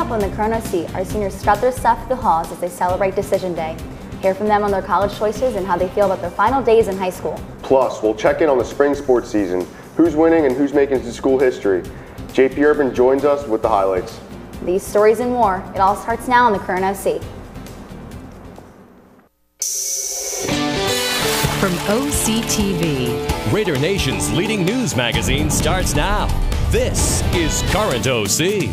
up on the Corona Seat, our seniors strut their stuff through the halls as they celebrate Decision Day. Hear from them on their college choices and how they feel about their final days in high school. Plus, we'll check in on the spring sports season, who's winning and who's making it to school history. JP Urban joins us with the highlights. These stories and more, it all starts now on the Corona Seat. From OCTV, Raider Nation's leading news magazine starts now. This is Current OC.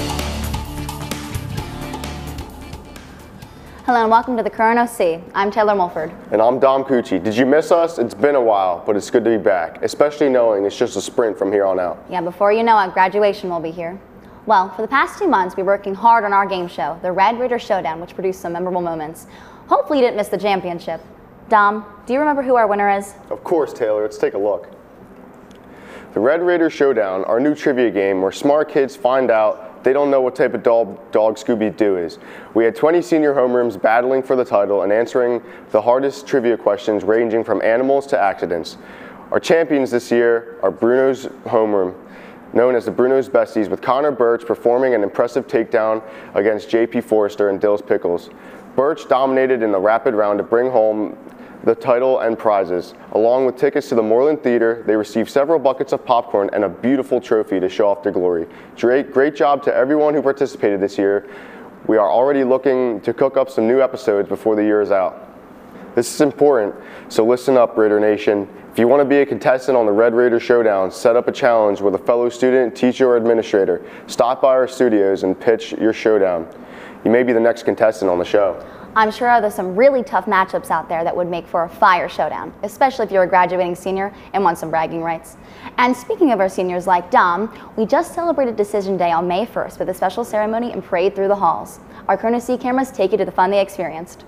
Hello and welcome to the Current OC. I'm Taylor Mulford. And I'm Dom Cucci. Did you miss us? It's been a while, but it's good to be back, especially knowing it's just a sprint from here on out. Yeah, before you know it, graduation will be here. Well, for the past 2 months, we've been working hard on our game show, the Red Raider Showdown, which produced some memorable moments. Hopefully you didn't miss the championship. Dom, do you remember who our winner is? Of course, Taylor. Let's take a look. The Red Raider Showdown, our new trivia game where smart kids find out they don't know what type of dog Scooby-Doo is. We had 20 senior homerooms battling for the title and answering the hardest trivia questions ranging from animals to accidents. Our champions this year are Bruno's homeroom, known as the Bruno's Besties, with Connor Birch performing an impressive takedown against JP Forrester and Dills Pickles. Birch dominated in the rapid round to bring home the title and prizes. Along with tickets to the Moreland Theater, they received several buckets of popcorn and a beautiful trophy to show off their glory. Great job to everyone who participated this year. We are already looking to cook up some new episodes before the year is out. This is important, so listen up, Raider Nation. If you want to be a contestant on the Red Raider Showdown, set up a challenge with a fellow student, teacher, or administrator. Stop by our studios and pitch your showdown. You may be the next contestant on the show. I'm sure there's some really tough matchups out there that would make for a fire showdown, especially if you're a graduating senior and want some bragging rights. And speaking of our seniors like Dom, we just celebrated Decision Day on May 1st with a special ceremony and parade through the halls. Our Corona C cameras take you to the fun they experienced.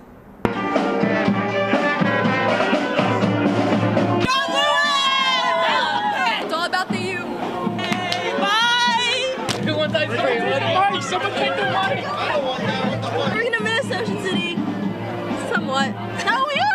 It's all about the you. Hey, bye! Who wants ice cream? Money! Someone take the money! I don't want that. We're gonna miss Ocean City. Somewhat. No, we are!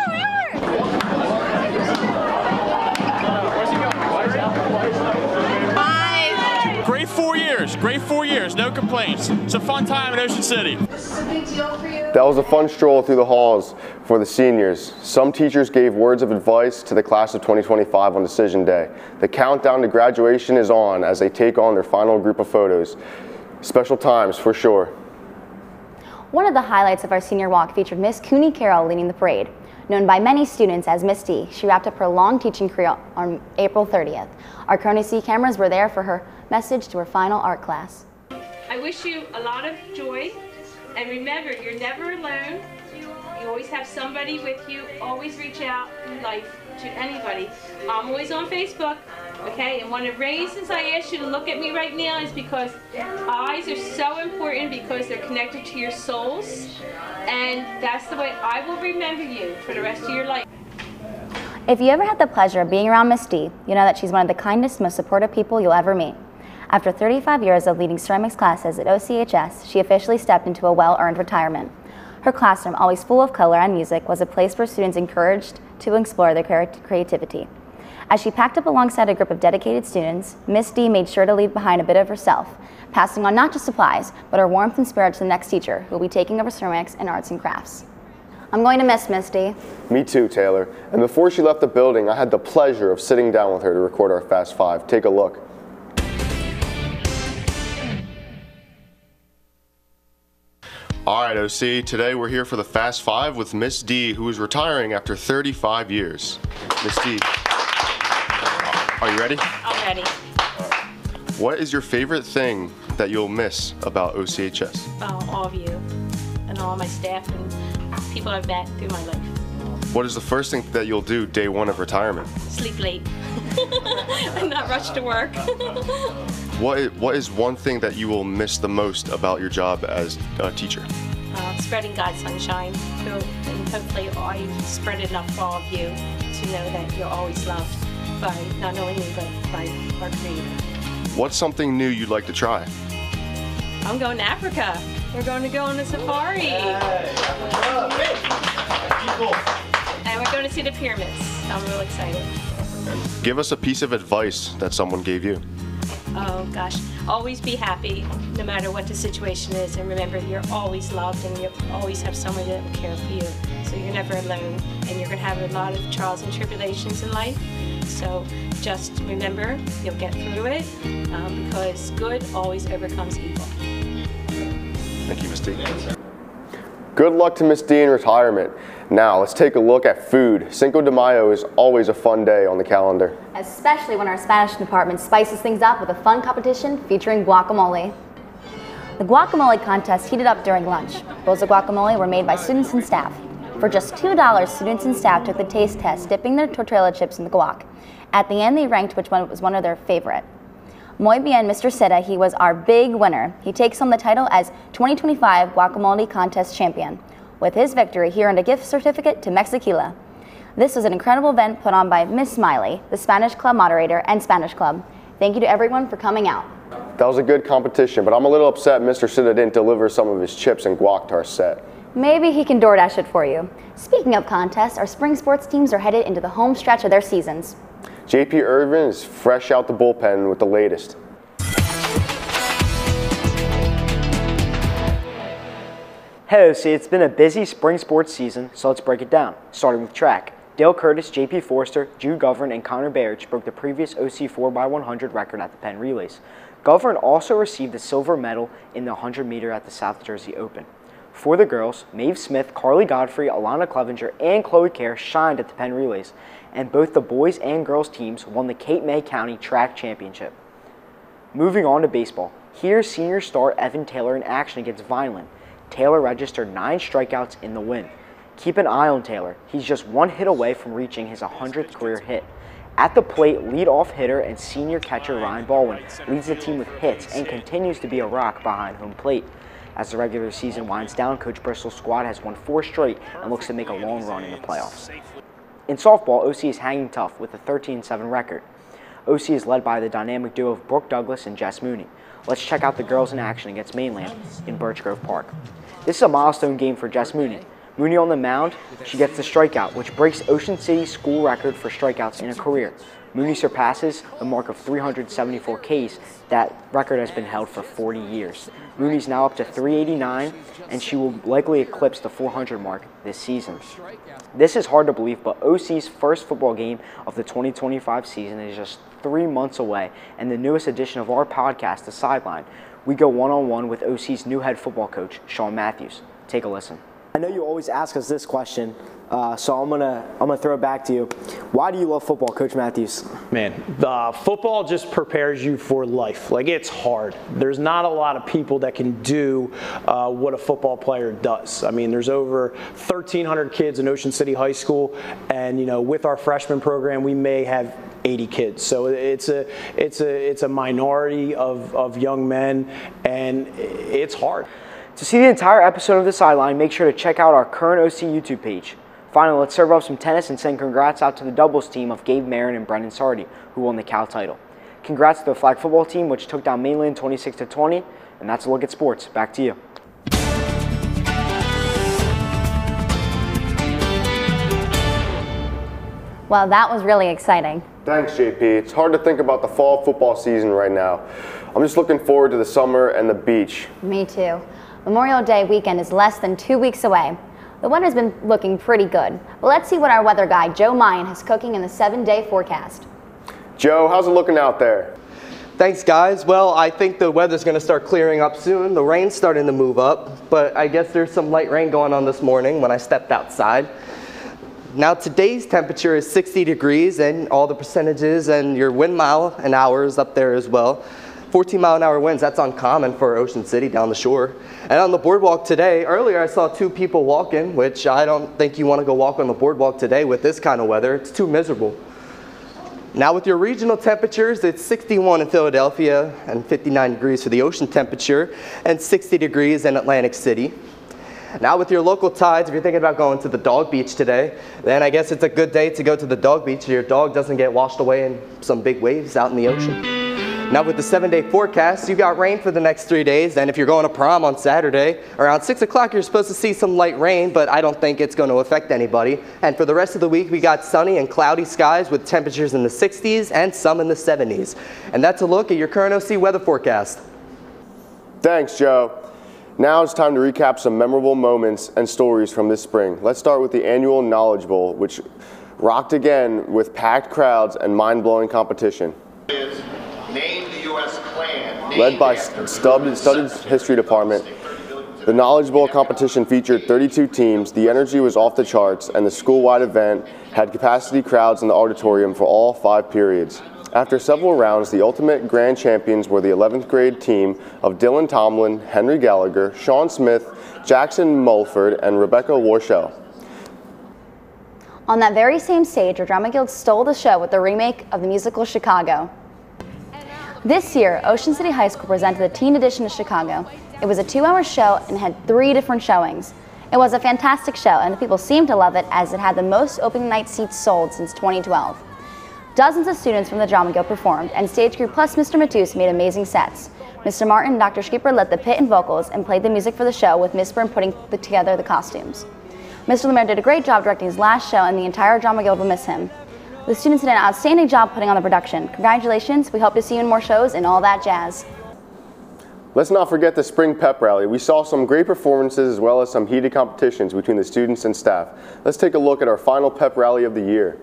Bye! Great 4 years, no complaints. It's a fun time in Ocean City. This is a big deal for you. That was a fun stroll through the halls for the seniors. Some teachers gave words of advice to the class of 2025 on Decision Day. The countdown to graduation is on as they take on their final group of photos. Special times for sure. One of the highlights of our senior walk featured Miss Cooney Carroll leading the parade. Known by many students as Miss D, she wrapped up her long teaching career on April 30th. Our Corona C cameras were there for her message to her final art class. I wish you a lot of joy, and remember, you're never alone. You always have somebody with you. Always reach out in life to anybody. I'm always on Facebook, okay? And one of the reasons I asked you to look at me right now is because eyes are so important because they're connected to your souls, and that's the way I will remember you for the rest of your life. If you ever had the pleasure of being around Miss D, you know that she's one of the kindest, most supportive people you'll ever meet. After 35 years of leading ceramics classes at OCHS, she officially stepped into a well-earned retirement. Her classroom, always full of color and music, was a place for students encouraged to explore their creativity. As she packed up alongside a group of dedicated students, Miss D made sure to leave behind a bit of herself, passing on not just supplies, but her warmth and spirit to the next teacher, who will be taking over ceramics and arts and crafts. I'm going to miss Miss D. Me too, Taylor. And before she left the building, I had the pleasure of sitting down with her to record our Fast Five. Take a look. All right, OC, today we're here for the Fast Five with Miss D, who is retiring after 35 years. Miss D, are you ready? I'm ready. What is your favorite thing that you'll miss about OCHS? All of you and all my staff and people I've met through my life. What is the first thing that you'll do day one of retirement? Sleep late and not rush to work. What is one thing that you will miss the most about your job as a teacher? Spreading God's sunshine, and hopefully I've spread it enough for all of you to know that you're always loved by not only me but by our Creator. What's something new you'd like to try? I'm going to Africa. We're going to go on a safari. And we're going to see the pyramids. I'm real excited. Give us a piece of advice that someone gave you. oh gosh, always be happy no matter what the situation is, and remember you're always loved and you always have someone that will care for you. So you're never alone, and you're going to have a lot of trials and tribulations in life. So just remember, you'll get through it because good always overcomes evil. Thank you, Miss D. Good luck to Miss D in retirement. Now, let's take a look at food. Cinco de Mayo is always a fun day on the calendar. Especially when our Spanish department spices things up with a fun competition featuring guacamole. The guacamole contest heated up during lunch. Bowls of guacamole were made by students and staff. For just $2, students and staff took the taste test, dipping their tortilla chips in the guac. At the end, they ranked which one was one of their favorite. Muy bien, Mr. Sita, he was our big winner. He takes home the title as 2025 Guacamole Contest Champion. With his victory, he earned a gift certificate to Mexiquila. This was an incredible event put on by Miss Smiley, the Spanish Club moderator and Spanish Club. Thank you to everyone for coming out. That was a good competition, but I'm a little upset Mr. Sita didn't deliver some of his chips and guac to our set. Maybe he can DoorDash it for you. Speaking of contests, our spring sports teams are headed into the home stretch of their seasons. JP Irvin is fresh out the bullpen with the latest. Hey OC, it's been a busy spring sports season, so let's break it down, starting with track. Dale Curtis, JP Forster, Jude Govern, and Connor Barrett broke the previous OC 4x100 record at the Penn Relays. Govern also received a silver medal in the 100 meter at the South Jersey Open. For the girls, Maeve Smith, Carly Godfrey, Alana Clevenger, and Chloe Kerr shined at the Penn Relays, and both the boys and girls teams won the Cape May County Track Championship. Moving on to baseball, here's senior star Evan Taylor in action against Vineland. Taylor registered 9 strikeouts in the win. Keep an eye on Taylor. He's just 1 hit away from reaching his 100th career hit. At the plate, leadoff hitter and senior catcher Ryan Baldwin leads the team with hits and continues to be a rock behind home plate. As the regular season winds down, Coach Bristol's squad has won 4 straight and looks to make a long run in the playoffs. In softball, OC is hanging tough with a 13-7 record. OC is led by the dynamic duo of Brooke Douglas and Jess Mooney. Let's check out the girls in action against Mainland in Birch Grove Park. This is a milestone game for Jess Mooney. Mooney on the mound, she gets the strikeout, which breaks Ocean City's school record for strikeouts in a career. Mooney surpasses the mark of 374 Ks. That record has been held for 40 years. Mooney's now up to 389, and she will likely eclipse the 400 mark this season. This is hard to believe, but OC's first football game of the 2025 season is just 3 months away, and the newest edition of our podcast, The Sideline, we go one-on-one with OC's new head football coach, Sean Matthews. Take a listen. I know you always ask us this question, so I'm gonna throw it back to you. Why do you love football, Coach Matthews? Man, football just prepares you for life. Like, it's hard. There's not a lot of people that can do what a football player does. I mean, there's over 1,300 kids in Ocean City High School, and with our freshman program, we may have 80 kids. So it's a minority of young men, and it's hard. To see the entire episode of The Sideline, make sure to check out our current OC YouTube page. Finally, let's serve up some tennis and send congrats out to the doubles team of Gabe Marin and Brendan Sardi, who won the Cal title. Congrats to the flag football team, which took down Mainland 26-20, and that's a look at sports. Back to you. Well, that was really exciting. Thanks, JP. It's hard to think about the fall football season right now. I'm just looking forward to the summer and the beach. Me too. Memorial Day weekend is less than 2 weeks away. The weather's been looking pretty good, but let's see what our weather guy, Joe Mayan, has cooking in the 7-day forecast. Joe, how's it looking out there? Thanks, guys. Well, I think the weather's going to start clearing up soon. The rain's starting to move up, but I guess there's some light rain going on this morning when I stepped outside. Now, today's temperature is 60 degrees, and all the percentages and your wind mile an hour is up there as well. 14-mile-an-hour winds, that's uncommon for Ocean City down the shore. And on the boardwalk today, earlier I saw 2 people walking, which I don't think you want to go walk on the boardwalk today with this kind of weather. It's too miserable. Now with your regional temperatures, it's 61 in Philadelphia and 59 degrees for the ocean temperature and 60 degrees in Atlantic City. Now with your local tides, if you're thinking about going to the dog beach today, then I guess it's a good day to go to the dog beach so your dog doesn't get washed away in some big waves out in the ocean. Now with the 7-day forecast, you got rain for the next 3 days, and if you're going to prom on Saturday, around 6 o'clock you're supposed to see some light rain, but I don't think it's going to affect anybody. And for the rest of the week, we got sunny and cloudy skies with temperatures in the 60s and some in the 70s. And that's a look at your current OC weather forecast. Thanks, Joe. Now it's time to recap some memorable moments and stories from this spring. Let's start with the annual Knowledge Bowl, which rocked again with packed crowds and mind-blowing competition. Name the U.S. clan. Led by Studded's History Department, the Knowledge Bowl competition featured 32 teams, the energy was off the charts, and the school-wide event had capacity crowds in the auditorium for all 5 periods. After several rounds, the ultimate grand champions were the 11th grade team of Dylan Tomlin, Henry Gallagher, Sean Smith, Jackson Mulford, and Rebecca Warshell. On that very same stage, where Drama Guild stole the show with the remake of the musical Chicago. This year, Ocean City High School presented the teen edition of Chicago. It was a 2-hour show and had 3 different showings. It was a fantastic show, and the people seemed to love it as it had the most opening night seats sold since 2012. Dozens of students from the Drama Guild performed, and stage crew plus Mr. Matus made amazing sets. Mr. Martin and Dr. Schieper led the pit and vocals and played the music for the show, with Miss Byrne putting together the costumes. Mr. Lemaire did a great job directing his last show, and the entire Drama Guild will miss him. The students did an outstanding job putting on the production. Congratulations, we hope to see you in more shows and all that jazz. Let's not forget the Spring Pep Rally. We saw some great performances as well as some heated competitions between the students and staff. Let's take a look at our final Pep Rally of the year.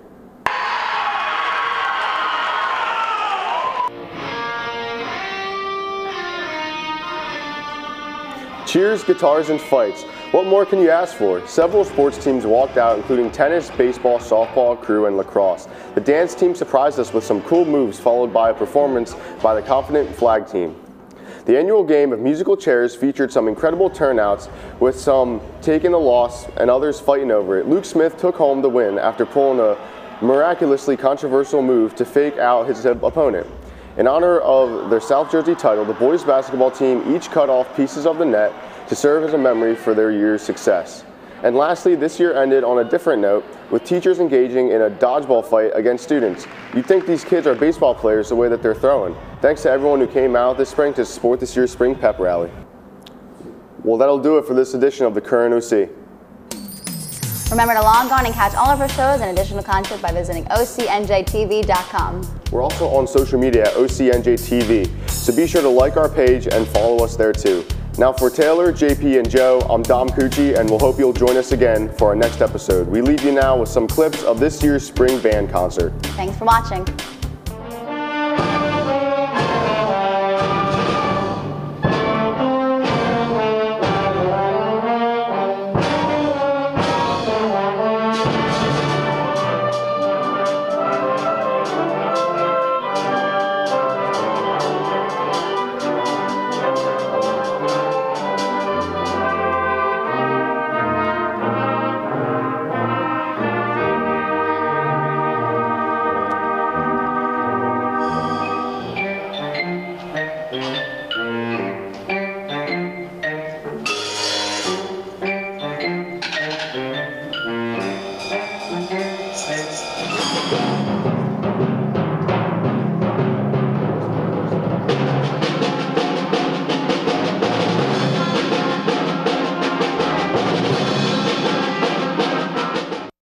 Cheers, guitars, and fights. What more can you ask for? Several sports teams walked out, including tennis, baseball, softball, crew, and lacrosse. The dance team surprised us with some cool moves, followed by a performance by the Confident Flag team. The annual game of musical chairs featured some incredible turnouts, with some taking the loss and others fighting over it. Luke Smith took home the win after pulling a miraculously controversial move to fake out his opponent. In honor of their South Jersey title, the boys basketball team each cut off pieces of the net to serve as a memory for their year's success. And lastly, this year ended on a different note, with teachers engaging in a dodgeball fight against students. You'd think these kids are baseball players the way that they're throwing. Thanks to everyone who came out this spring to support this year's Spring Pep Rally. Well, that'll do it for this edition of the Current OC. Remember to log on and catch all of our shows and additional content by visiting OCNJTV.com. We're also on social media at OCNJTV, so be sure to like our page and follow us there too. Now for Taylor, JP, and Joe, I'm Dom Cucci, and we'll hope you'll join us again for our next episode. We leave you now with some clips of this year's spring band concert. Thanks for watching.